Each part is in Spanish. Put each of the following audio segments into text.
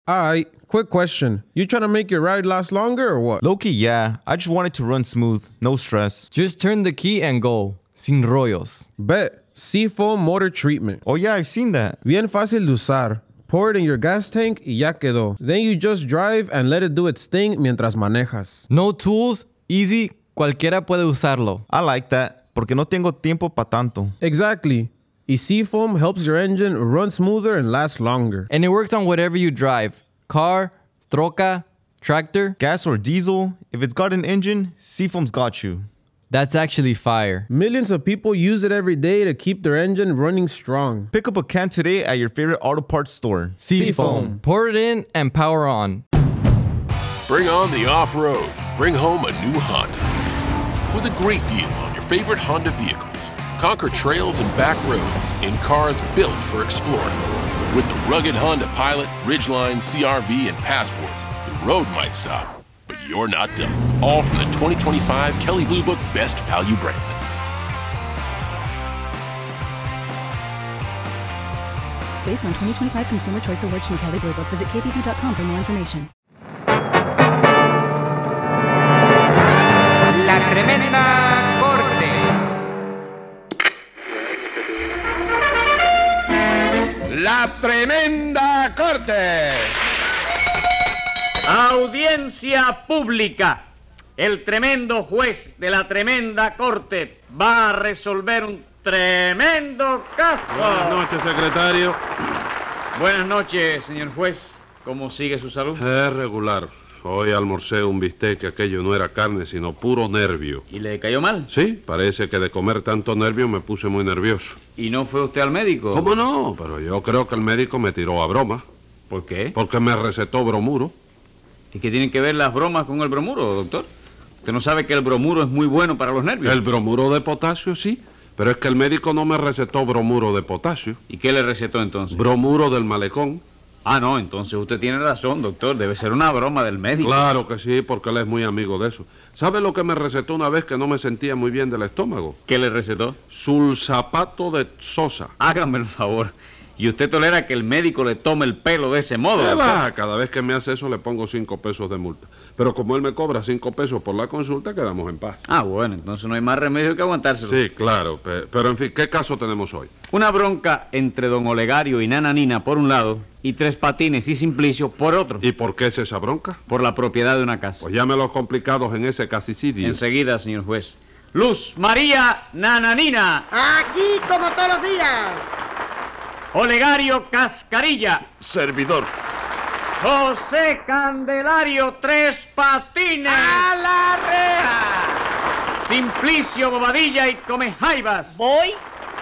Alright, quick question. You trying to make your ride last longer or what? Low-key, yeah. I just want it to run smooth. No stress. Just turn the key and go. Sin rollos. Bet. Seafoam motor treatment. Oh, yeah, I've seen that. Bien fácil de usar. Pour it in your gas tank y ya quedó. Then you just drive and let it do its thing mientras manejas. No tools, easy, cualquiera puede usarlo. I like that, porque no tengo tiempo pa' tanto. Exactly. Y Seafoam helps your engine run smoother and last longer. And it works on whatever you drive. Car, troca, tractor. Gas or diesel, if it's got an engine, Seafoam's got you. That's actually fire. Millions of people use it every day to keep their engine running strong. Pick up a can today at your favorite auto parts store. Seafoam. Pour it in and power on. Bring on the off-road. Bring home a new Honda. With a great deal on your favorite Honda vehicles. Conquer trails and back roads in cars built for exploring. With the rugged Honda Pilot, Ridgeline, CR-V, and Passport, the road might stop, but you're not done. All from the 2025 Kelley Blue Book Best Value brand. Based on 2025 Consumer Choice Awards from Kelley Blue Book, visit kbb.com for more information. La Tremenda Corte. La Tremenda Corte. Audiencia pública. El tremendo juez de la tremenda corte va a resolver un tremendo caso. Buenas noches, secretario. Buenas noches, señor juez. ¿Cómo sigue su salud? Es regular. Hoy almorcé un bistec que aquello no era carne, sino puro nervio. ¿Y le cayó mal? Sí, parece que de comer tanto nervio me puse muy nervioso. ¿Y no fue usted al médico? ¿Cómo no? Pero yo creo que el médico me tiró a broma. ¿Por qué? Porque me recetó bromuro. ¿Y qué tienen que ver las bromas con el bromuro, doctor? ¿Usted no sabe que el bromuro es muy bueno para los nervios? El bromuro de potasio sí, pero es que el médico no me recetó bromuro de potasio. ¿Y qué le recetó entonces? Bromuro del malecón. Ah, no, entonces usted tiene razón, doctor. Debe ser una broma del médico. Claro que sí, porque él es muy amigo de eso. ¿Sabe lo que me recetó una vez que no me sentía muy bien del estómago? ¿Qué le recetó? Sulsapato de sosa. Hágame el favor. ¿Y usted tolera que el médico le tome el pelo de ese modo, ¿Qué doctor? va? Cada vez que me hace eso le pongo 5 pesos de multa. Pero como él me cobra 5 pesos por la consulta, quedamos en paz. Ah, bueno, entonces no hay más remedio que aguantárselo. Sí, claro. Pero en fin, ¿qué caso tenemos hoy? Una bronca entre don Olegario y Nana Nina por un lado y Tres Patines y Simplicio por otro. ¿Y por qué es esa bronca? Por la propiedad de una casa. Pues llame los complicados en ese casicidio. Enseguida, señor juez. Luz María Nananina. Aquí como todos los días. Olegario Cascarilla. Servidor. José Candelario Tres Patines. ¡A la reja! Simplicio Bobadilla y Comejaivas. ¿Voy?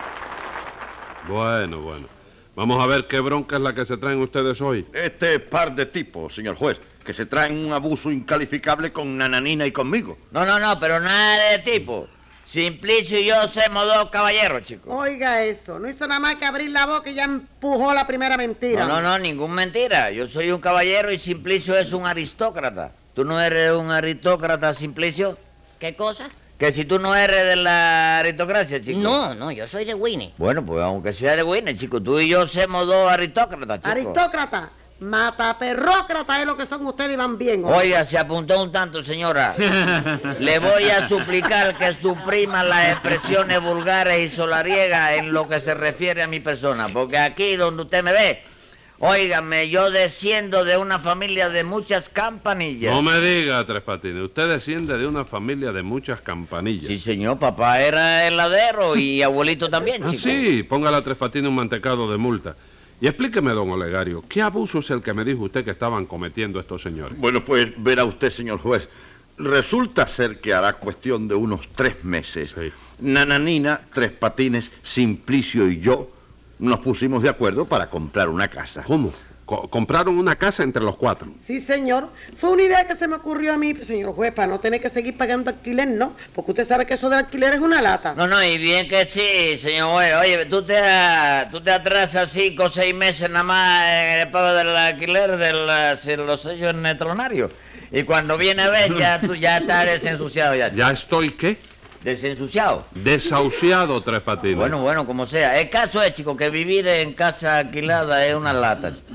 Bueno. Vamos a ver qué bronca es la que se traen ustedes hoy. Este par de tipos, señor juez, que se traen un abuso incalificable con Nananina y conmigo. No, pero nada de tipo. Simplicio y yo somos dos caballeros, chicos. Oiga eso, no hizo nada más que abrir la boca y ya empujó la primera mentira. No, ningún mentira. Yo soy un caballero y Simplicio es un aristócrata. ¿Tú no eres un aristócrata, Simplicio? ¿Qué cosa? Que si tú no eres de la aristocracia, chico. No, yo soy de Winnie. Bueno, pues aunque sea de Winnie, chico, tú y yo somos dos aristócratas, chico. Aristócrata, mataperrócrata es lo que son ustedes y van bien. Oiga, se apuntó un tanto, señora. Le voy a suplicar que suprima las expresiones vulgares y solariegas en lo que se refiere a mi persona, porque aquí donde usted me ve, óigame, yo desciendo de una familia de muchas campanillas. No me diga, Tres Patines, usted desciende de una familia de muchas campanillas. Sí, señor, papá era heladero y abuelito también, chico. Sí, póngale a Tres Patines un mantecado de multa. Y explíqueme, don Olegario, ¿qué abuso es el que me dijo usted que estaban cometiendo estos señores? Bueno, pues verá usted, señor juez. Resulta ser que hará cuestión de unos 3 meses. Sí. Nananina, Tres Patines, Simplicio y yo nos pusimos de acuerdo para comprar una casa. ¿Cómo? Compraron una casa entre los 4. Sí, señor. Fue una idea que se me ocurrió a mí, señor juez, para no tener que seguir pagando alquiler, ¿no? Porque usted sabe que eso del alquiler es una lata. No, y bien que sí, señor juez. Oye, tú te atrasas 5 o 6 meses nada más en el pago del alquiler de los sellos netronarios. Y cuando viene a ver, tú ya estás desensuciado ya. ¿Ya estoy qué? ¿Desensuciado? Desahuciado, Tres Patines. Bueno, como sea. El caso es, chico, que vivir en casa alquilada es una lata.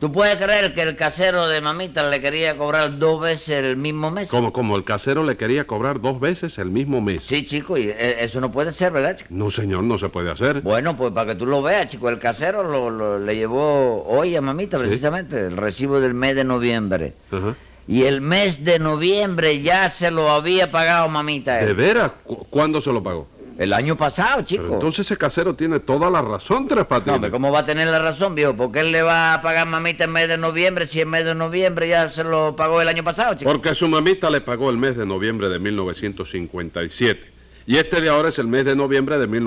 ¿Tú puedes creer que el casero de mamita le quería cobrar 2 veces el mismo mes? Como el casero le quería cobrar 2 veces el mismo mes. Sí, chico, y eso no puede ser, ¿verdad, chico? No, señor, no se puede hacer. Bueno, pues para que tú lo veas, chico, el casero le llevó hoy a mamita, Sí. precisamente, el recibo del mes de noviembre. Ajá. Y el mes de noviembre ya se lo había pagado mamita. ¿De veras? ¿Cuándo se lo pagó? El año pasado, chico. Pero entonces ese casero tiene toda la razón, Tres Patines. No, hombre, ¿cómo va a tener la razón, viejo? ¿Por qué él le va a pagar mamita en mes de noviembre si en mes de noviembre ya se lo pagó el año pasado, chico? Porque su mamita le pagó el mes de noviembre de 1957. Y este de ahora es el mes de noviembre de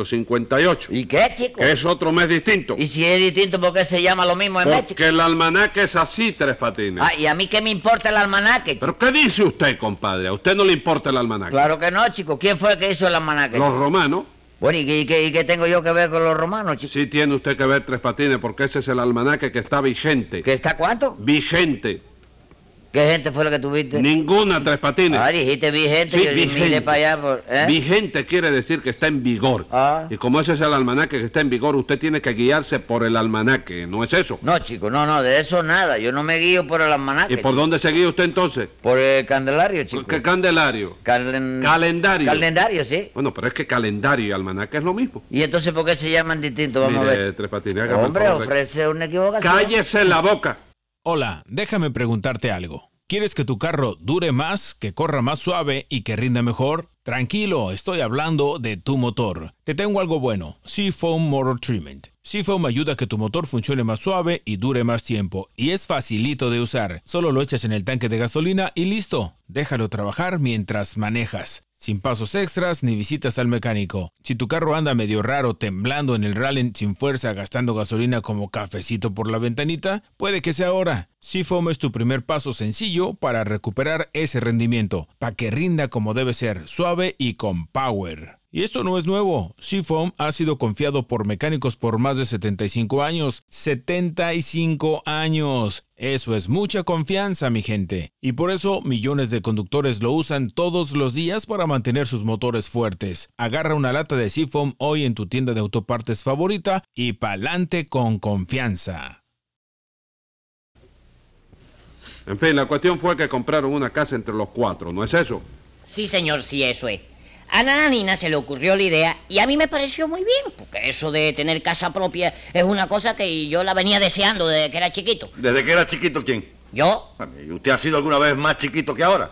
1958. ¿Y qué, chico? Que es otro mes distinto. Y si es distinto, ¿por qué se llama lo mismo en mes, chico? Porque el almanaque es así, Tres Patines. Ah, ¿y a mí qué me importa el almanaque, chico? ¿Pero qué dice usted, compadre? ¿A usted no le importa el almanaque? Claro que no, chico. ¿Quién fue el que hizo el almanaque? Los chico? romanos. Bueno, ¿y qué tengo yo que ver con los romanos, chico? Sí tiene usted que ver, Tres Patines, porque ese es el almanaque que está vigente. ¿Que está cuánto? Vigente. ¿Qué gente fue la que tuviste? Ninguna, Tres Patines. Ah, dijiste vigente, Sí, yo miré vigente. para allá por... ¿eh? Vigente quiere decir que está en vigor. Ah. Y como ese es el almanaque que está en vigor, usted tiene que guiarse por el almanaque, ¿no es eso? No, chico, no, de eso nada. Yo no me guío por el almanaque. ¿Y por dónde se guía usted entonces? Por el candelario, chico. ¿Qué candelario? Calendario. Calendario, sí. Bueno, pero es que calendario y almanaque es lo mismo. ¿Y entonces por qué se llaman distintos? Vamos a Mire, ver. Tres Patines, hágame el Hombre, favor de- ofrece una equivocación. ¡Cállese la boca! Hola, déjame preguntarte algo. ¿Quieres que tu carro dure más, que corra más suave y que rinda mejor? Tranquilo, estoy hablando de tu motor. Te tengo algo bueno, Seafoam Motor Treatment. Seafoam ayuda a que tu motor funcione más suave y dure más tiempo. Y es facilito de usar. Solo lo echas en el tanque de gasolina y listo. Déjalo trabajar mientras manejas. Sin pasos extras ni visitas al mecánico. Si tu carro anda medio raro, temblando en el rally sin fuerza, gastando gasolina como cafecito por la ventanita, puede que sea ahora. Seafoam es tu primer paso sencillo para recuperar ese rendimiento, para que rinda como debe ser, suave y con power. Y esto no es nuevo. Seafoam ha sido confiado por mecánicos por más de 75 años. ¡75 años! Eso es mucha confianza, mi gente. Y por eso millones de conductores lo usan todos los días para mantener sus motores fuertes. Agarra una lata de Seafoam hoy en tu tienda de autopartes favorita y pa'lante con confianza. En fin, la cuestión fue que compraron una casa entre los 4, ¿no es eso? Sí, señor, sí, eso es. A Nananina se le ocurrió la idea y a mí me pareció muy bien, porque eso de tener casa propia es una cosa que yo la venía deseando desde que era chiquito. ¿Desde que era chiquito quién? ¿Yo? ¿Y usted ha sido alguna vez más chiquito que ahora?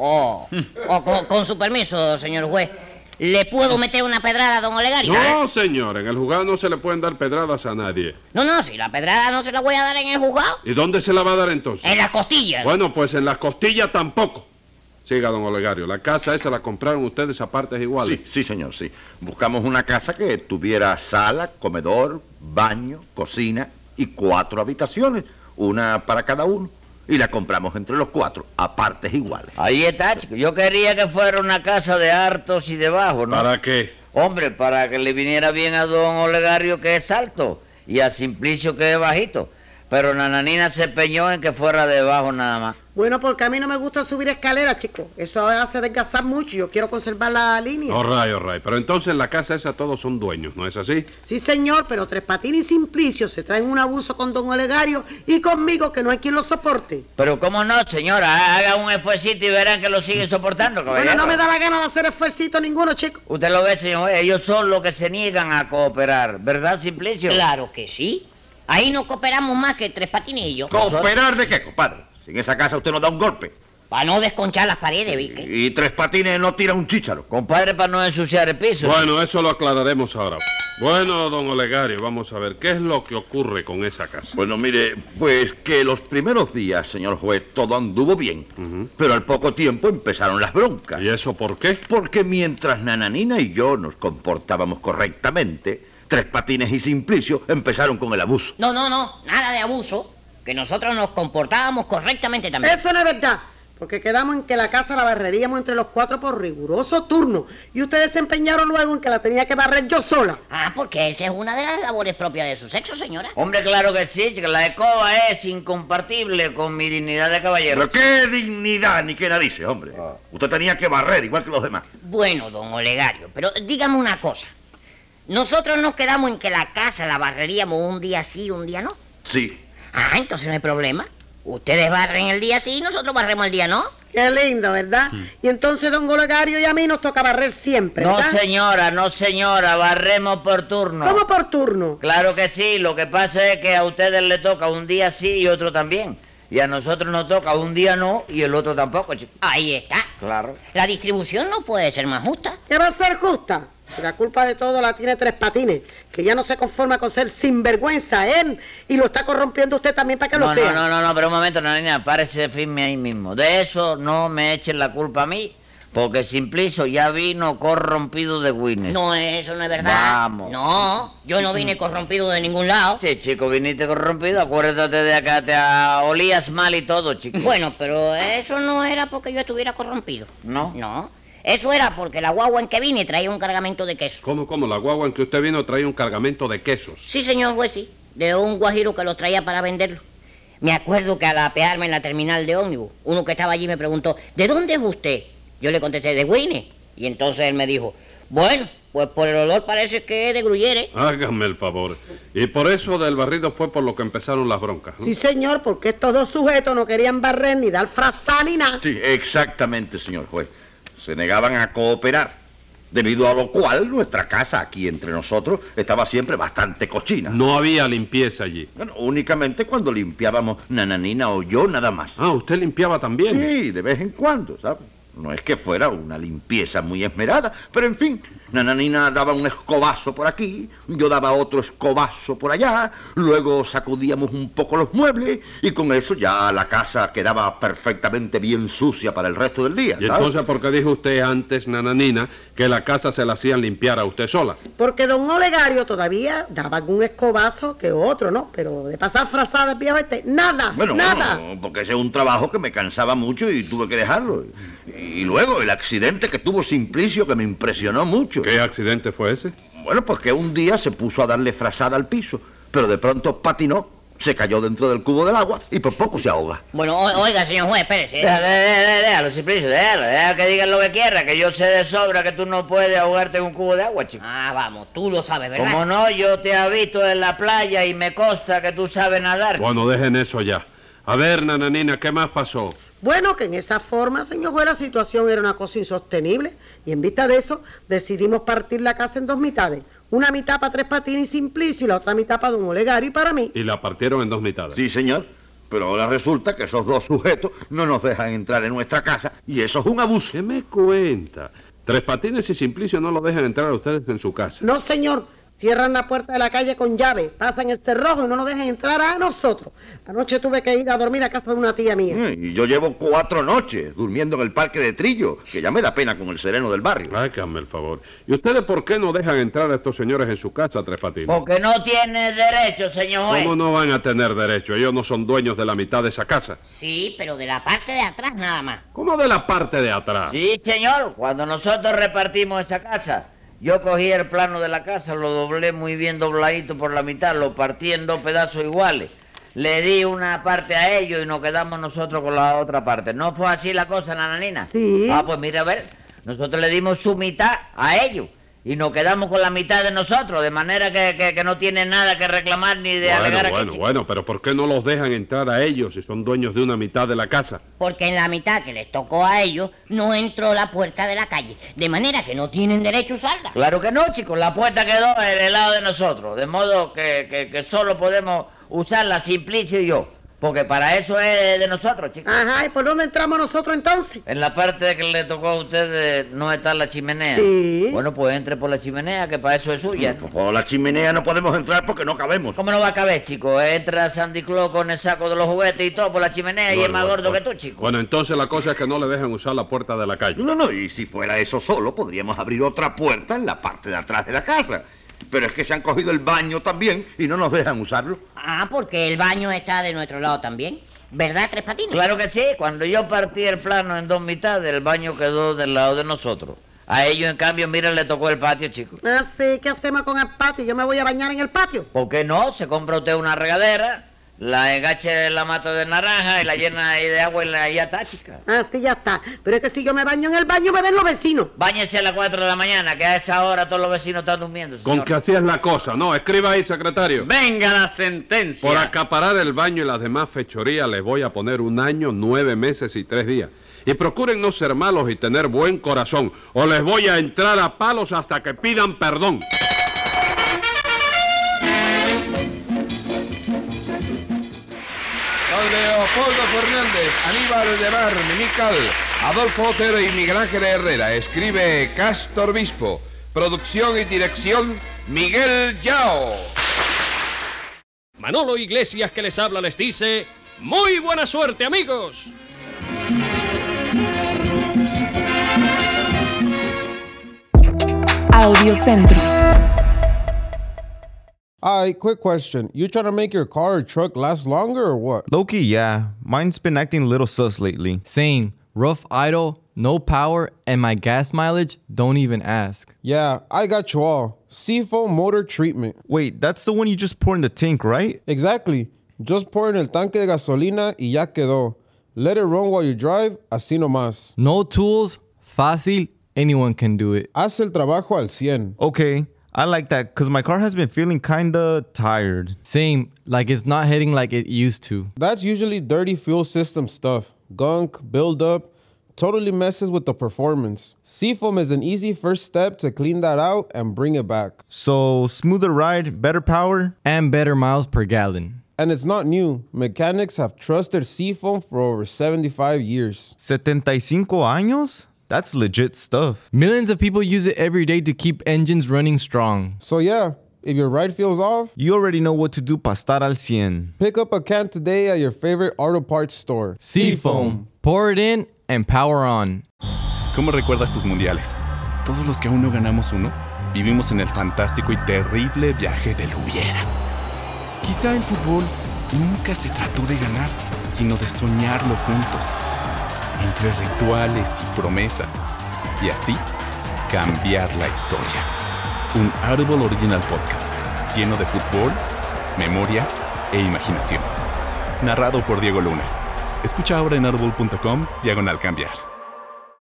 Con su permiso, señor juez, ¿le puedo meter una pedrada a don Olegario? No, señor, en el juzgado no se le pueden dar pedradas a nadie. No, si la pedrada no se la voy a dar en el juzgado. ¿Y dónde se la va a dar entonces? En las costillas. Bueno, pues en las costillas tampoco. Siga, don Olegario, la casa esa la compraron ustedes a partes iguales. Sí, señor, sí. Buscamos una casa que tuviera sala, comedor, baño, cocina y 4 habitaciones, una para cada uno. Y la compramos entre los 4, a partes iguales. Ahí está, chico. Yo quería que fuera una casa de hartos y de bajos, ¿no? ¿Para qué? Hombre, para que le viniera bien a don Olegario, que es alto, y a Simplicio, que es bajito. Pero Nananina se empeñó en que fuera de bajo nada más. Bueno, porque a mí no me gusta subir escaleras, chico. Eso hace desgastar mucho y yo quiero conservar la línea. All right. Pero entonces en la casa esa todos son dueños, ¿no es así? Sí, señor, pero Tres Patines y Simplicio se traen un abuso con don Olegario y conmigo, que no hay quien lo soporte. Pero cómo no, señora, haga un esfuercito y verán que lo siguen soportando, caballero. Bueno, no me da la gana de hacer esfuercito ninguno, chico. Usted lo ve, señor, ellos son los que se niegan a cooperar, ¿verdad, Simplicio? Claro que sí. Ahí no cooperamos más que Tres Patines y yo. ¿Cooperar de qué, compadre? Si en esa casa usted nos da un golpe. Para no desconchar las paredes, ¿viste? Y Tres Patines no tira un chícharo. Compadre, para no ensuciar el piso. Bueno, eso lo aclararemos ahora. Bueno, don Olegario, vamos a ver, ¿qué es lo que ocurre con esa casa? Bueno, mire, pues que los primeros días, señor juez, todo anduvo bien. Pero al poco tiempo empezaron las broncas. ¿Y eso por qué? Porque mientras Nananina y yo nos comportábamos correctamente, Tres Patines y Simplicio empezaron con el abuso. No, nada de abuso. Que nosotros nos comportábamos correctamente también. Eso no es verdad, porque quedamos en que la casa la barreríamos entre los 4 por riguroso turno. Y ustedes se empeñaron luego en que la tenía que barrer yo sola. Ah, porque esa es una de las labores propias de su sexo, señora. Hombre, claro que sí, chica, la escoba es incompartible con mi dignidad de caballero. Pero qué dignidad ni qué narices, hombre. Usted tenía que barrer igual que los demás. Bueno, don Olegario, pero dígame una cosa. Nosotros nos quedamos en que la casa la barreríamos un día sí, un día no. Sí. Ah, entonces no hay problema. Ustedes barren el día sí y nosotros barremos el día no. Qué lindo, ¿verdad? Y entonces don Olegario y a mí nos toca barrer siempre, No, ¿verdad? no, señora, barremos por turno. ¿Cómo por turno? Claro que sí, lo que pasa es que a ustedes les toca un día sí y otro también. Y a nosotros nos toca un día no y el otro tampoco, chico. Ahí está. Claro. La distribución no puede ser más justa. ¿Qué va a ser justa? La culpa de todo la tiene Tres Patines, que ya no se conforma con ser sinvergüenza él y lo está corrompiendo usted también para que lo sea. No, pero un momento, nanina, párese firme ahí mismo. De eso no me echen la culpa a mí, porque Simplicio ya vino corrompido de Guinness. No, eso no es verdad. Vamos. No, yo no vine corrompido de ningún lado. Sí, chico, viniste corrompido, acuérdate de acá, olías mal y todo, chico. Bueno, pero eso no era porque yo estuviera corrompido. ¿No? No, eso era porque la guagua en que vine traía un cargamento de queso. ¿Cómo? La guagua en que usted vino trae un cargamento de quesos. Sí, señor juez, sí, de un guajiro que los traía para venderlo. Me acuerdo que al apearme en la terminal de ómnibus, uno que estaba allí me preguntó, ¿de dónde es usted? Yo le contesté, de Guinness. Y entonces él me dijo, bueno, pues por el olor parece que es de Gruyere. Hágame el favor. Y por eso del barrido fue por lo que empezaron las broncas, ¿no? Sí, señor, porque estos dos sujetos no querían barrer ni dar frazán ni nada. Sí, exactamente, señor juez. Se negaban a cooperar, debido a lo cual nuestra casa aquí entre nosotros estaba siempre bastante cochina. No había limpieza allí. Bueno, únicamente cuando limpiábamos Nananina o yo nada más. Ah, ¿usted limpiaba también? Sí, de vez en cuando, ¿sabes? No es que fuera una limpieza muy esmerada, pero en fin, Nananina daba un escobazo por aquí, yo daba otro escobazo por allá, luego sacudíamos un poco los muebles y con eso ya la casa quedaba perfectamente bien sucia para el resto del día, ¿Y ¿sabes? entonces por qué dijo usted antes, Nananina, que la casa se la hacían limpiar a usted sola? Porque don Olegario todavía daba algún escobazo que otro, ¿no? Pero de pasar frazadas, viejo nada, Bueno, nada. porque ese es un trabajo que me cansaba mucho y tuve que dejarlo. Y luego el accidente que tuvo Simplicio que me impresionó mucho. ¿Qué accidente fue ese? Bueno, pues que un día se puso a darle frazada al piso, pero de pronto patinó, se cayó dentro del cubo del agua y por poco se ahoga. Bueno, oiga, señor juez, espérese. Déjalo, Simplicio, déjalo que digan lo que quiera, que yo sé de sobra que tú no puedes ahogarte en un cubo de agua, chico. Ah, vamos, tú lo sabes, ¿verdad? Como no, yo te he visto en la playa y me consta que tú sabes nadar. Bueno, dejen eso ya. A ver, Nananina, ¿qué más pasó? Bueno, que en esa forma, señor juez, la situación era una cosa insostenible y en vista de eso decidimos partir la casa en dos mitades. Una mitad para Tres Patines y Simplicio y la otra mitad para don Olegario y para mí. Y la partieron en dos mitades. Sí, señor, pero ahora resulta que esos dos sujetos no nos dejan entrar en nuestra casa y eso es un abuso. ¿Qué me cuenta? Tres Patines y Simplicio no lo dejan entrar a ustedes en su casa. No, señor. Cierran la puerta de la calle con llave, pasan el cerrojo y no nos dejan entrar a nosotros. Anoche tuve que ir a dormir a casa de una tía mía. Y yo llevo 4 noches durmiendo en el parque de Trillo, que ya me da pena con el sereno del barrio. Háganme el favor. ¿Y ustedes por qué no dejan entrar a estos señores en su casa, Tres Patines? Porque no tiene derecho, señor juez. ¿Cómo no van a tener derecho? Ellos no son dueños de la mitad de esa casa. Sí, pero de la parte de atrás nada más. ¿Cómo de la parte de atrás? Sí, señor, cuando nosotros repartimos esa casa, yo cogí el plano de la casa, lo doblé muy bien dobladito por la mitad, lo partí en 2 pedazos iguales. Le di una parte a ellos y nos quedamos nosotros con la otra parte. ¿No fue así la cosa, Nananina? Sí. Ah, pues mira, a ver, nosotros le dimos su mitad a ellos y nos quedamos con la mitad de nosotros, de manera que no tienen nada que reclamar ni de alegar aquí. Bueno, pero ¿por qué no los dejan entrar a ellos si son dueños de una mitad de la casa? Porque en la mitad que les tocó a ellos no entró la puerta de la calle, de manera que no tienen derecho a usarla. Claro que no, chicos, la puerta quedó en el lado de nosotros, de modo que solo podemos usarla Simplicio y yo. Porque para eso es de nosotros, chicos. Ajá, ¿y por dónde entramos nosotros entonces? En la parte de que le tocó a usted no está la chimenea. Sí. Bueno, pues entre por la chimenea, que para eso es suya. Por la chimenea no podemos entrar porque no cabemos. ¿Cómo no va a caber, chico? Entra Sandy Claus con el saco de los juguetes y todo por la chimenea y es más gordo que tú, chico. Bueno, entonces la cosa es que no le dejan usar la puerta de la calle. No, y si fuera eso solo, podríamos abrir otra puerta en la parte de atrás de la casa. Pero es que se han cogido el baño también y no nos dejan usarlo. Ah, porque el baño está de nuestro lado también. ¿Verdad, Tres Patines? Claro que sí. Cuando yo partí el plano en 2 mitades, el baño quedó del lado de nosotros. A ellos, en cambio, mira, le tocó el patio, chicos. Ah, sí, ¿qué hacemos con el patio? Yo me voy a bañar en el patio. ¿Por qué no? Se compra usted una regadera, la engache de la mata de naranja y la llena ahí de agua y ya está, chica. Ah, sí, ya está. Pero es que si yo me baño en el baño, me ven los vecinos. Báñese a las 4 de la mañana, que a esa hora todos los vecinos están durmiendo, señor. Con que así es la cosa, ¿no? Escriba ahí, secretario. Venga la sentencia. Por acaparar el baño y las demás fechorías les voy a poner 1 año, 9 meses y 3 días. Y procuren no ser malos y tener buen corazón, o les voy a entrar a palos hasta que pidan perdón. Leopoldo Fernández, Aníbal de Mar, Mimical, Adolfo Otero y Miguel Ángel Herrera. Escribe Castor Bispo. Producción y dirección, Miguel Yao. Manolo Iglesias, que les habla, les dice: ¡muy buena suerte, amigos! Audiocentro. Quick question. You trying to make your car or truck last longer or what? Low-key, yeah. Mine's been acting a little sus lately. Same. Rough idle, no power, and my gas mileage, don't even ask. Yeah, I got you all. Seafoam motor treatment. Wait, that's the one you just pour in the tank, right? Exactly. Just pour in el tanque de gasolina y ya quedó. Let it run while you drive, así nomás. No tools, fácil, anyone can do it. Haz el trabajo al 100. Okay, I like that because my car has been feeling kinda tired. Same, like it's not hitting like it used to. That's usually dirty fuel system stuff. Gunk, buildup, totally messes with the performance. Seafoam is an easy first step to clean that out and bring it back. So, smoother ride, better power? And better miles per gallon. And it's not new. Mechanics have trusted Seafoam for over 75 years. 75 años? That's legit stuff. Millions of people use it every day to keep engines running strong. So yeah, if your ride feels off, you already know what to do para estar al 100. Pick up a can today at your favorite auto parts store. Seafoam. Pour it in and power on. ¿Cómo recuerdas tus mundiales? Todos los que aún no ganamos uno, vivimos en el fantástico y terrible viaje del hubiera. Quizá el fútbol nunca se trató de ganar, sino de soñarlo juntos. Entre rituales y promesas, y así cambiar la historia. Un Audible Original Podcast lleno de fútbol, memoria e imaginación. Narrado por Diego Luna. Escucha ahora en audible.com/cambiar.